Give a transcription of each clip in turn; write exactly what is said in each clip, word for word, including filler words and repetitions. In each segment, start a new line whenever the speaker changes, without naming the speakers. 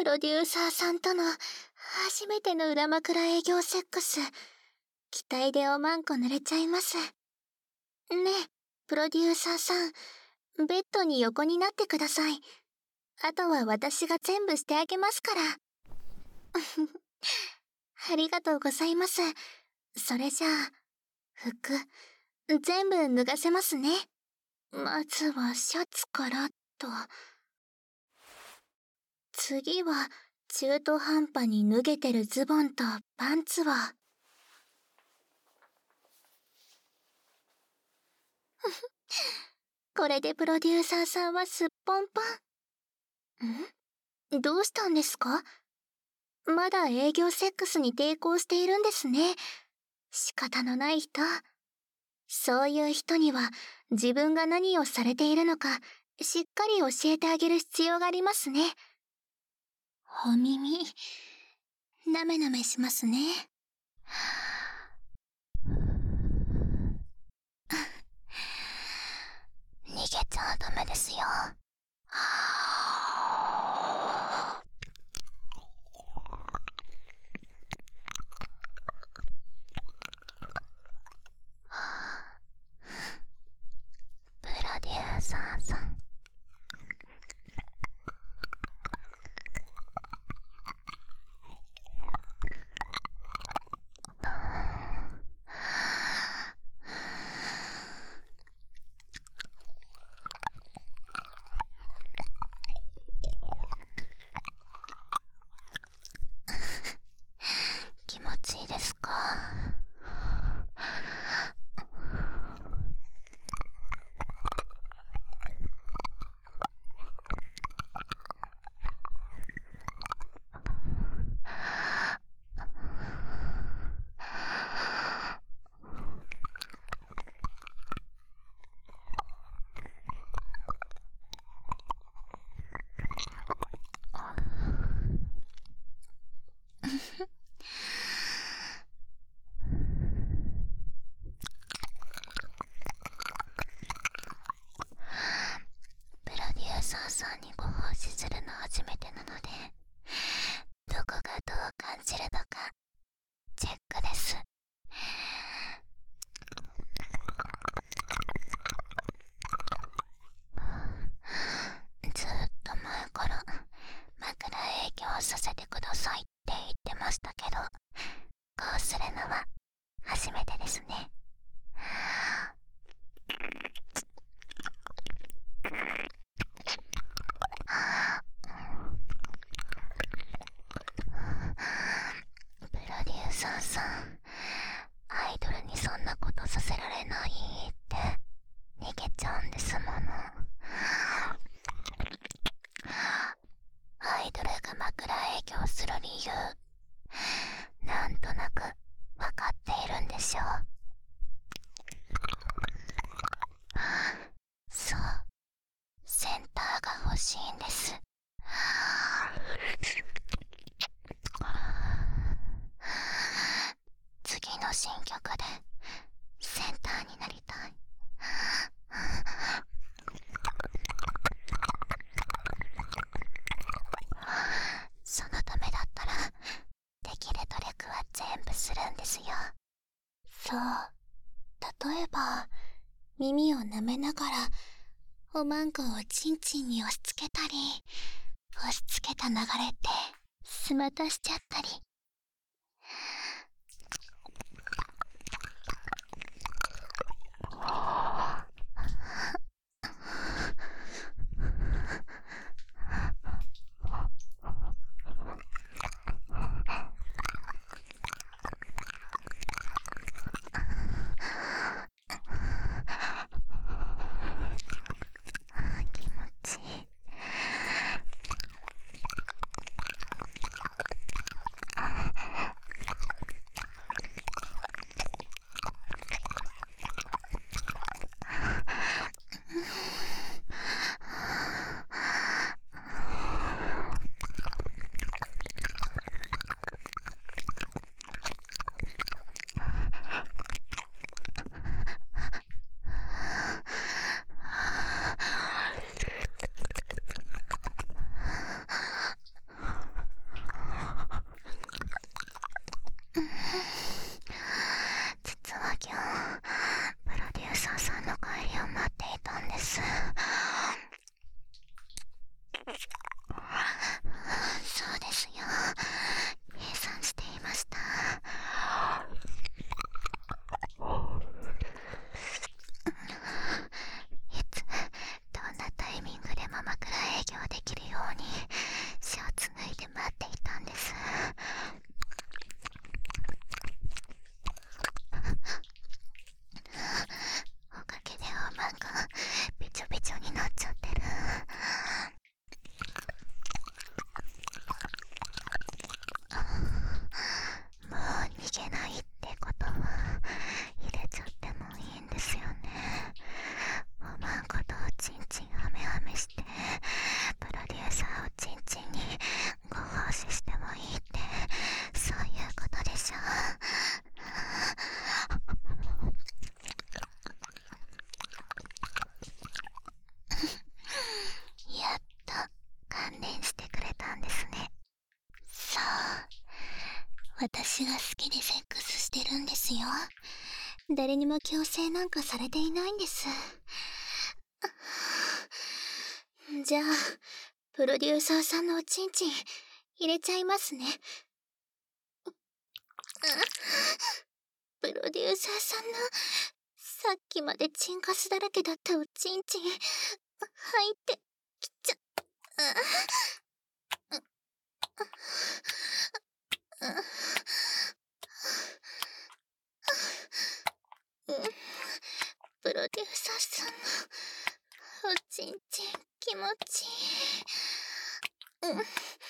プロデューサーさんとの初めての裏枕営業セックス。期待でおまんこ濡れちゃいます。ねえ、プロデューサーさん、ベッドに横になってください。あとは私が全部してあげますから。ありがとうございます。それじゃあ、服、全部脱がせますね。まずはシャツからと。次は中途半端に脱げてるズボンとパンツを。これでプロデューサーさんはすっぽんぽん。ん？どうしたんですか？まだ営業セックスに抵抗しているんですね。仕方のない人。そういう人には自分が何をされているのかしっかり教えてあげる必要がありますね。お耳、なめなめしますね。逃げちゃダメですよ。プロデューサーさん。気持ちいいですか？プロデューサーさんにご奉仕するの初めてなので、どこがどう感じるのかチェックです。ずっと前から枕営業させてくださいって言ってましたけど、こうするのは初めてですね。プロデューサーさん、アイドルにそんなことさせられないって逃げちゃうんですもの。アイドルが枕営業する理由、なんとなくわかっているんでしょう。そう、センターが欲しいんです。次の新曲でセンターになりたい。そのためだったらできる努力は全部するんですよ。そう、例えば耳を舐めながらおまんこをチンチンに押し付けたり、押し付けた流れてすまたしちゃったり。気持ちいい。 私が好きでセックスしてるんですよ。誰にも強制なんかされていないんです。じゃあ、プロデューサーさんのおちんちん入れちゃいますね。プロデューサーさんのさっきまでチンカスだらけだったおちんちん入ってきちゃプロデューサーさんのおちんちん気持ちいい。うんうん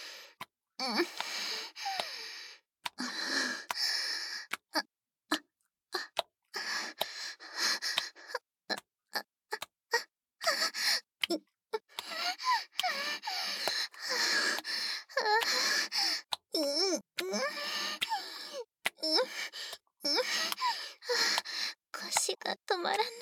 腰が止まらない。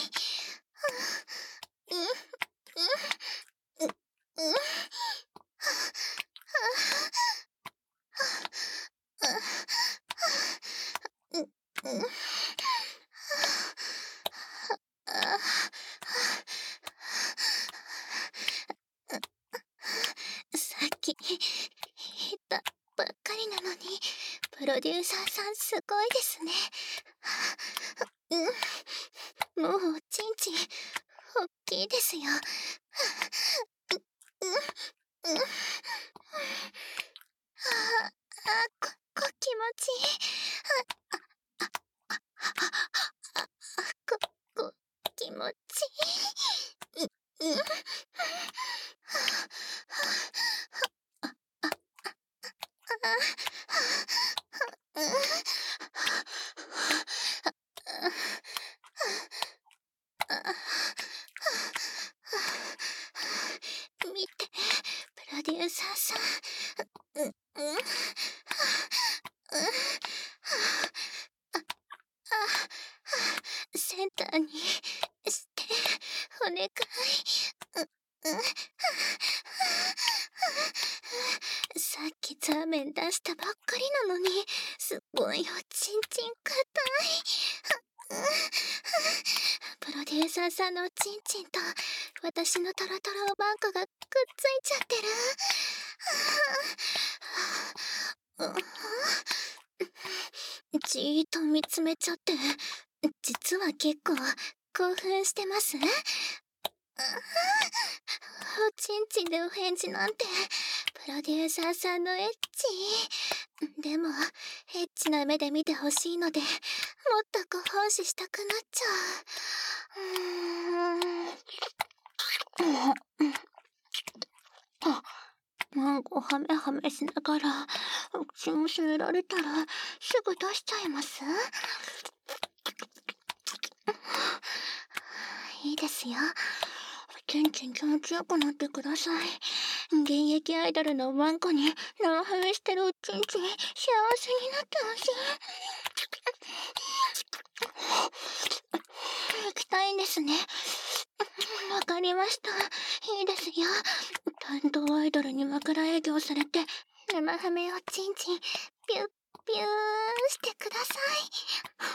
さっき言ったばっかりなのにプロデューサーさんすごいですね。うん、もうおちんちんおっきいですよ。うんうん、ああ、こ、こ気持ちいい。あ、あ、あ、あ、あ、こ、こ気持ちいい。う、うん。見て、プロデューサーさん。うん、うん。センターにして、お願い。うん、さっきザーメン出したばっかりなのに、すごいおちんちん硬い。プロデューサーさんのおちんちんと私のトロトロおバンコがくっついちゃってる。じーっと見つめちゃって、実は結構興奮してます？おちんちんでお返事なんて、プロデューサーさんのエッチ。でも、エッチな目で見てほしいので、もっとご奉仕したくなっちゃう。うーん。マンゴはめはめしながら、口も閉められたら、すぐ出しちゃいます？いいですよ。ちんちん気持ちよくなってください。現役アイドルのワンコに生ハメしてるおちんちん、幸せになってほしい。行きたいんですね。わかりました。いいですよ。担当アイドルに枕営業されて、生ハメおちんちん、ピュッピューしてください。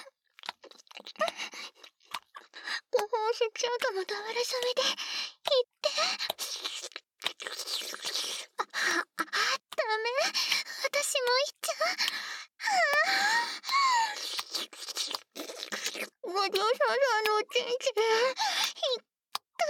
ご奉仕中途のダブルサメで、言って。あ、あ、ダメ。私も言っちゃう。ご両親さんのおちんちん、いった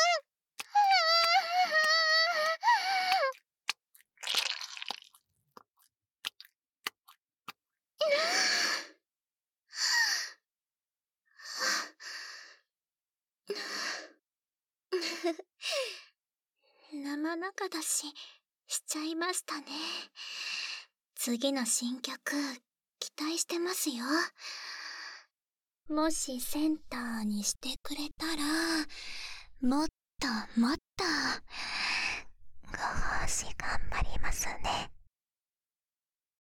生中だし、しちゃいましたね。次の新曲、期待してますよ。もしセンターにしてくれたら、もっともっと、ご奉仕頑張りますね。